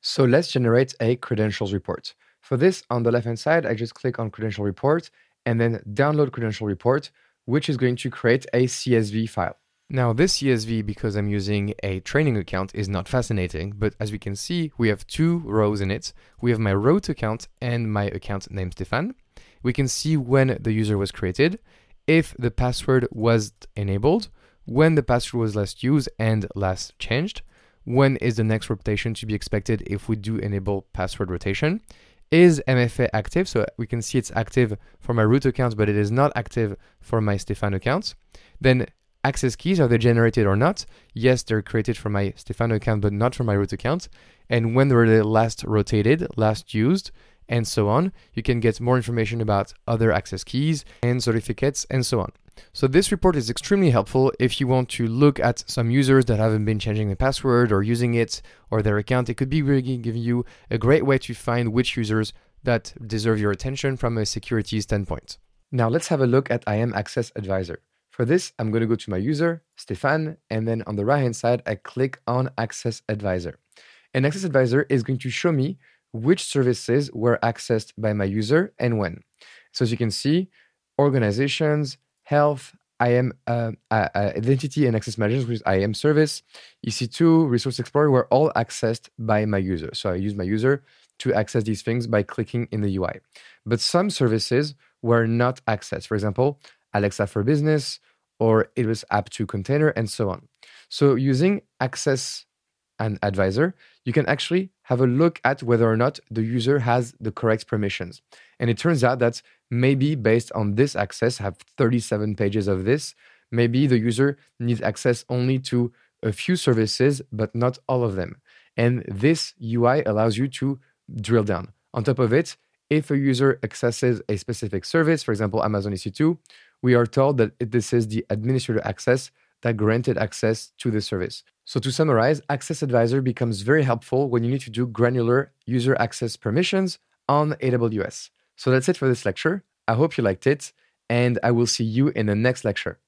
So let's generate a credentials report. For this, on the left-hand side, I just click on credential report and then download credential report, which is going to create a CSV file. Now this CSV, because I'm using a training account, is not fascinating, but as we can see, we have two rows in it. We have my root account and my account named Stefan. We can see when the user was created, if the password was enabled, when the password was last used and last changed, when is the next rotation to be expected if we do enable password rotation, is MFA active, so we can see it's active for my root account, but it is not active for my Stefan account. Then access keys, are they generated or not? Yes, they're created for my Stefan account, but not for my root account. And when were they last rotated, last used, and so on. You can get more information about other access keys and certificates and so on. So this report is extremely helpful if you want to look at some users that haven't been changing the password or using it or their account. It could be really giving you a great way to find which users that deserve your attention from a security standpoint. Now let's have a look at IAM Access Advisor. For this, I'm going to go to my user, Stefan, and then on the right-hand side, I click on Access Advisor. And Access Advisor is going to show me which services were accessed by my user and when. So as you can see, organizations, health, IAM identity and access management, which is IAM service, EC2, Resource Explorer were all accessed by my user. So I use my user to access these things by clicking in the UI. But some services were not accessed. For example, Alexa for Business, or it was App2 container, and so on. So using Access and Advisor, you can actually have a look at whether or not the user has the correct permissions. And it turns out that maybe based on this access, I have 37 pages of this, maybe the user needs access only to a few services, but not all of them. And this UI allows you to drill down. On top of it, if a user accesses a specific service, for example, Amazon EC2, we are told that this is the administrator access that granted access to the service. So to summarize, Access Advisor becomes very helpful when you need to do granular user access permissions on AWS. So that's it for this lecture. I hope you liked it, and I will see you in the next lecture.